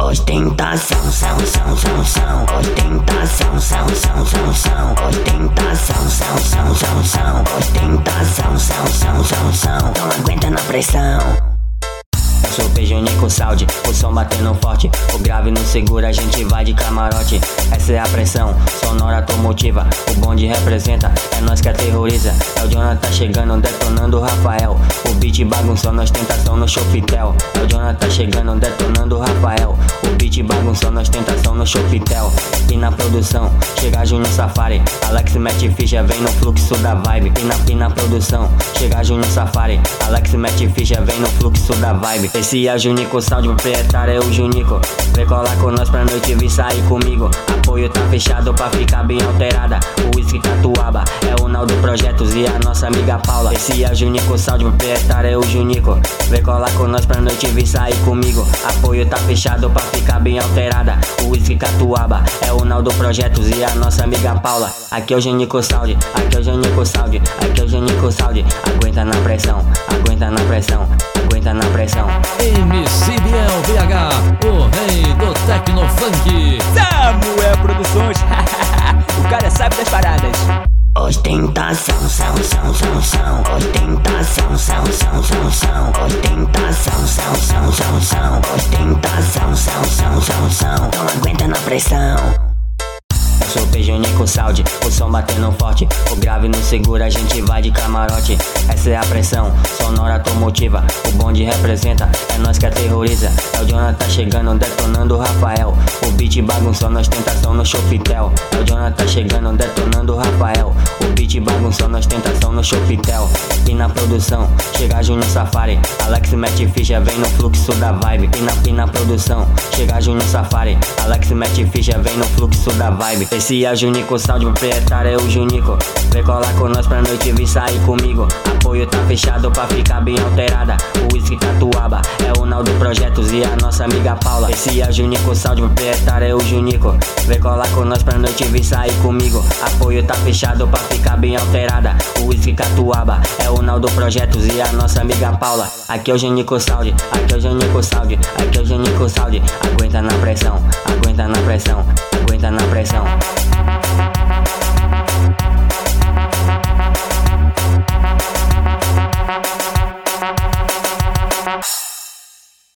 Ostentação, ostentação, ostentação, não aguenta na pressão. Eu sou Pejonico Sound, o som batendo forte, o grave não segura, a gente vai de camarote. Essa é a pressão, sonora automotiva, o bonde representa, é nós que aterroriza. É o Jonathan chegando, detonando o Rafael, o beat bagunçando, ostentação no Chopitel. É o Jonathan chegando, detonando o Rafael, o beat bagunçando, ostentação no Chopitel. E na produção, chega Júnior Safari, Alex mete ficha, vem no fluxo da vibe. E na produção, chega Júnior Safari, Alex mete ficha, vem no fluxo da vibe. Esse é o Junico Sound, o proprietário é o Junico. Vem colar com nós pra noite vir sair comigo. Apoio tá fechado pra ficar bem alterada. O Whisky Catuaba é o Naldo Projetos e a nossa amiga Paula. Esse é o Junico Sound, o proprietário é o Junico. Vem colar com nós pra noite vir sair comigo. Apoio tá fechado pra ficar bem alterada. O Whisky Catuaba é o Naldo Projetos e a nossa amiga Paula. Aqui é o Junico Sound, aqui é o Junico Sound, aqui é o Junico Sound. Aguenta na pressão, aguenta na pressão, aguenta na pressão. MC Biel BH, o rei do Tecnofunk. Samuel Produções. O cara sabe das paradas. Ostentação, ostentação, ostentação, não aguenta na pressão. Eu sou Pejonico Sound, o som batendo forte, o grave não segura, a gente vai de camarote. Essa é a pressão, sonora automotiva, o bonde representa, é nós que aterroriza. É o Jonathan chegando, detonando o Rafael, o beat bagunçando, ostentação no Chopitel. É o Jonathan chegando, detonando o Rafael, o beat bagunçando, ostentação no Chopitel. E na produção, chega Júnior Safari, Alex mete ficha, vem no fluxo da vibe. E na produção, chega Júnior Safari, Alex mete ficha, vem no fluxo da vibe. Esse é o Junico Sound, o proprietário é o Junico. Vem colar com nós pra noite vir sair comigo. Apoio tá fechado pra ficar bem alterada. O Whisky Catuaba é o Naldo Projetos e a nossa amiga Paula. Esse é o Junico Sound, o proprietário é o Junico. Vem colar com nós pra noite vir sair comigo. Apoio tá fechado pra ficar bem alterada. O Whisky Catuaba é o Naldo Projetos e a nossa amiga Paula. Aqui é o Junico Sound, aqui é o Junico Sound, aqui é o Junico Sound. Aguenta na pressão.